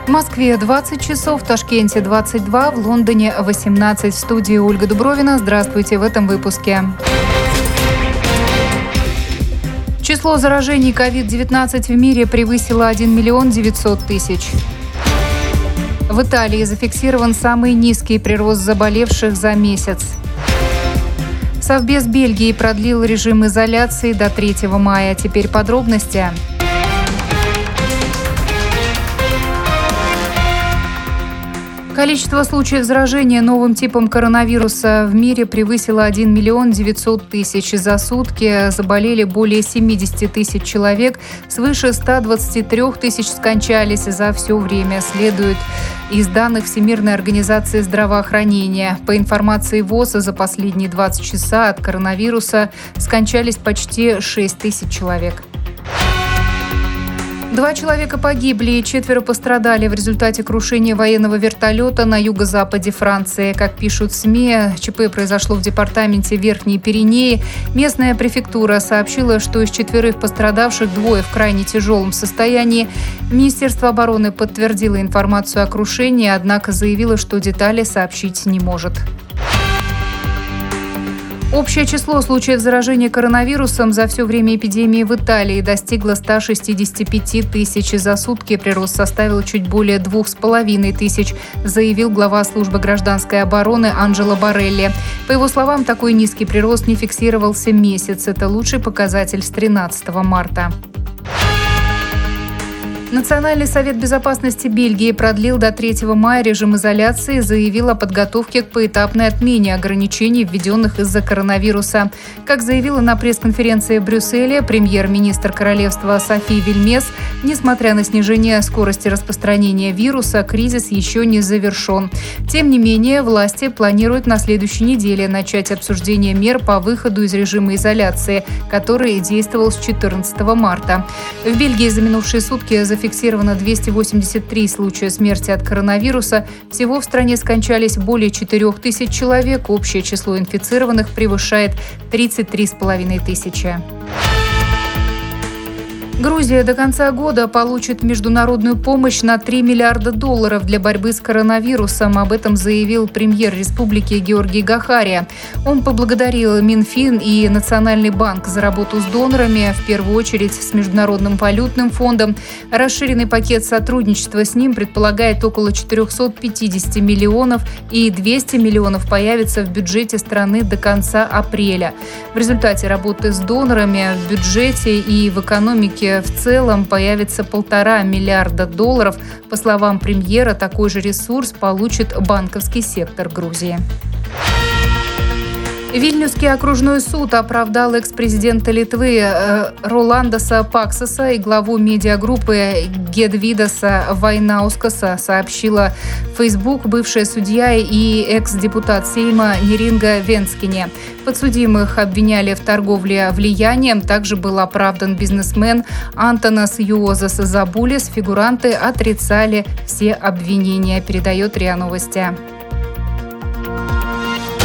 В Москве 20 часов, в Ташкенте 22, в Лондоне 18. В студии Ольга Дубровина. Здравствуйте в этом выпуске. Число заражений COVID-19 в мире превысило 1 миллион 900 тысяч. В Италии зафиксирован самый низкий прирост заболевших за месяц. Совбез Бельгии продлил режим изоляции до 3 мая. Теперь подробности. Количество случаев заражения новым типом коронавируса в мире превысило 1 миллион 900 тысяч. За сутки заболели более 70 тысяч человек, свыше 123 тысяч скончались за все время, следует из данных Всемирной организации здравоохранения. По информации ВОЗ, за последние 20 часа от коронавируса скончались почти 6 тысяч человек. 2 человека погибли и 4 пострадали в результате крушения военного вертолета на юго-западе Франции. Как пишут СМИ, ЧП произошло в департаменте Верхние Пиренеи. Местная префектура сообщила, что из 4 пострадавших 2 в крайне тяжелом состоянии. Министерство обороны подтвердило информацию о крушении, однако заявило, что детали сообщить не может. Общее число случаев заражения коронавирусом за все время эпидемии в Италии достигло 165 тысяч. За сутки прирост составил чуть более 2,5 тысяч, заявил глава службы гражданской обороны Анджело Борелли. По его словам, такой низкий прирост не фиксировался месяц. Это лучший показатель с 13 марта. Национальный совет безопасности Бельгии продлил до 3 мая режим изоляции и заявил о подготовке к поэтапной отмене ограничений, введенных из-за коронавируса. Как заявила на пресс-конференции в Брюсселе премьер-министр королевства Софи Вильмес, несмотря на снижение скорости распространения вируса, кризис еще не завершен. Тем не менее, власти планируют на следующей неделе начать обсуждение мер по выходу из режима изоляции, который действовал с 14 марта. В Бельгии за минувшие сутки зафиксировано 283 случая смерти от коронавируса. Всего в стране скончались более 4 тысяч человек. Общее число инфицированных превышает 33,5 тысячи. Грузия до конца года получит международную помощь на $3 миллиарда для борьбы с коронавирусом. Об этом заявил премьер республики Георгий Гахария. Он поблагодарил Минфин и Национальный банк за работу с донорами, в первую очередь с Международным валютным фондом. Расширенный пакет сотрудничества с ним предполагает около 450 миллионов, и 200 миллионов появится в бюджете страны до конца апреля. В результате работы с донорами в бюджете и в экономике в целом появится $1,5 миллиарда. По словам премьера, такой же ресурс получит банковский сектор Грузии. Вильнюсский окружной суд оправдал экс-президента Литвы Роландаса Паксаса и главу медиагруппы Гедвидаса Вайнаускаса, сообщила в Facebook бывшая судья и экс-депутат Сейма Неринга Венскине. Подсудимых обвиняли в торговле влиянием. Также был оправдан бизнесмен Антонас Юозас Забулис. Фигуранты отрицали все обвинения, передает РИА Новости.